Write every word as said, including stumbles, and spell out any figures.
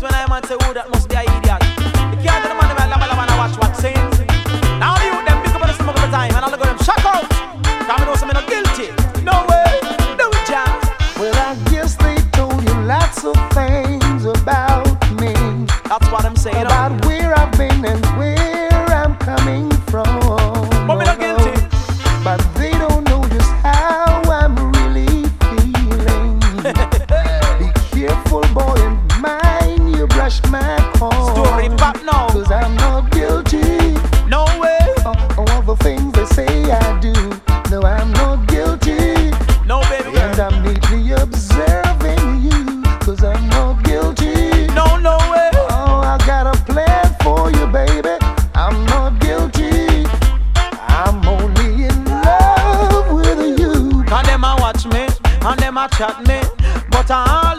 when I man say, oh, that must be an idiot. You can't tell the man them lava lava and watch what saying. Now you them big up on the smoke of the time and all of them shock out. Come and know some not guilty. No way, do it, John. Well, I guess they told you lots of things about me. That's what I'm saying. About uh. where I've been and where I'm coming from. But me not guilty. But they don't know just how I'm really feeling. Be careful, boy, and mind you brush my car. Story pop now. Cause I'm not guilty. No way. Of all the things they say I do. No, I'm not guilty. No, baby girl. And I'm neatly observing you. Cause I'm not guilty. No, no way. Oh, I got a plan for you, baby. I'm not guilty. I'm only in love with you. And them a watch me, and them a chat me, but I